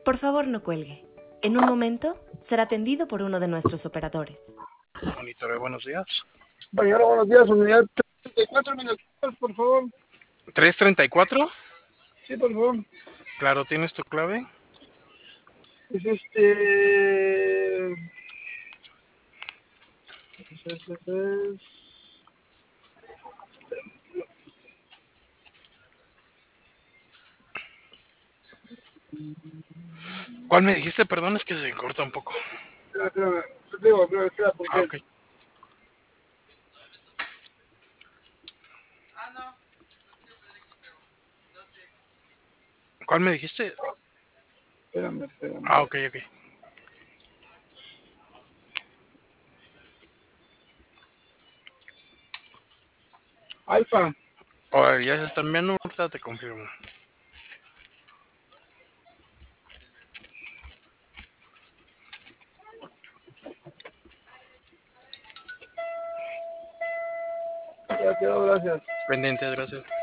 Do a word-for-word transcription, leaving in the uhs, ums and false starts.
Por favor, no cuelgue. En un momento será atendido por uno de nuestros operadores. Monitoreo, buenos días. Compañero, buenos días, unidad treinta y cuatro minutos, por favor. ¿tres treinta y cuatro? Sí, por favor. Claro, ¿tienes tu clave? Es este... Es, es, es, es... ¿Cuál me dijiste? Perdón, es que se corta un poco. Espera, espera, espera, espera, espera, porque... Ah, ok. ¿Cuál me dijiste? Espérame, espérame. Ah, ok, ok. Alfa. Ahora, ya se están viendo, ahorita te confirmo. Ya quedó, gracias. Pendientes, gracias.